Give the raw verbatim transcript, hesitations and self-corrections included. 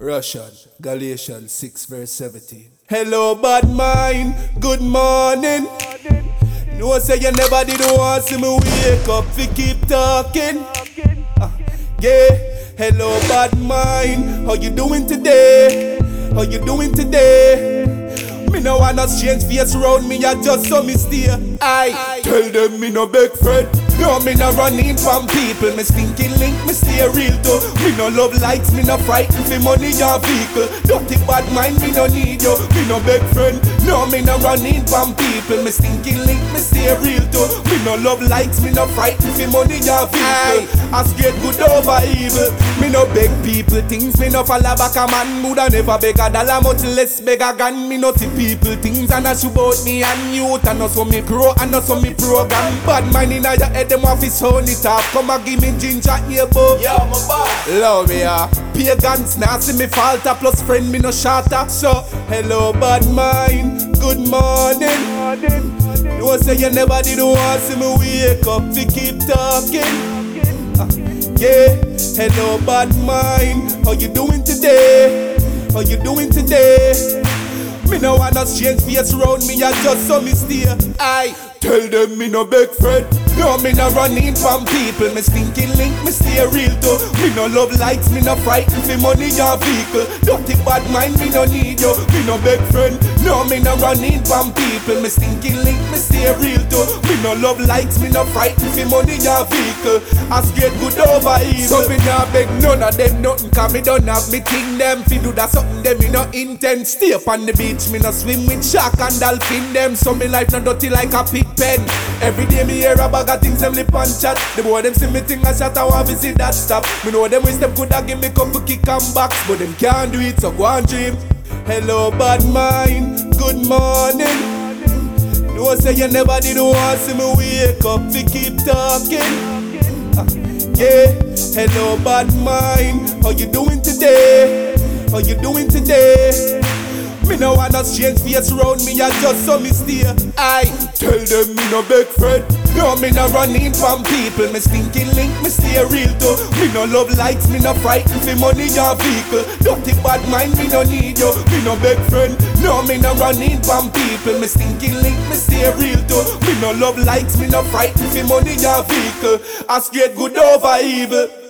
Russian, Galatians six verse seventeen. Hello bad mind, good morning. No say you never did want see me wake up fi keep talking. Uh, yeah, hello bad mind, how you doing today? How you doing today? Me no wanna change face round me, I just saw me steer. I tell them me no beg friend. No, me no running from people. Me stinking link, me stay real too. Me no love likes, me no frightened for money or vehicle. Don't think bad mind, me no need you. Me no beg friend. No, me no running from people. Me stinking link, me stay real too. Me no love likes, me no frightened for money or vehicle. I straight good over evil. Me no beg people things. Me no follow back a man. Woulda never beg a dollar, much less beg a gun. Me no see people things and that's about me and youth. And also me grow and also me program. Bad mind in your head, them off his own it off. Come and give me ginger here, bro. Yo, my boy. Love me, ah. Pagans now see me falter. Plus friend me no shatter. So, hello bad mind, good morning. No say you never did want see me wake up fi keep talking. Uh, yeah, hello bad mind, how you doing today? How you doing today? Me no wanna change face round me, I just saw me steer. I tell them me no beg friend. No, me no running from people. Me stinking link, me stay real too. Me no love likes, me no frightened for money or vehicle. Don't think bad mind, me no need you. Me no beg friend. No, me no running from people. Me stinking link, me stay real too. Me no love likes, me no frightened for money or vehicle. I straight good over evil. So me no beg none of them nothing, cause me don't have me thing them. Fi do that something them me no intend. Stay up on the beach, me no swim with shark and dolphin them. So me life no dirty like a pig pen. Every day me hear a bag of things them lip and chat. The boy them see me thing and shot, I want to see that stop. Me know them wish them coulda give me couple kick and backs, but them can't do it, so go and dream. Hello bad mind, good morning. No say you never did want see me wake up fi keep talking. Uh, yeah, hello bad mind, how you doing today? How you doing today? Me no wanna change face round me, I just saw me steer. I tell them me no beg friend. No, me no running from people. Me stinking link, me stay real too. Me no love likes, me no frightened for money or vehicle. Don't think bad mind, me no need you. Me no beg friend. No, me no running from people. Me stinking link, me stay real too. Me no love likes, me no frightened for money or vehicle. I straight good over evil.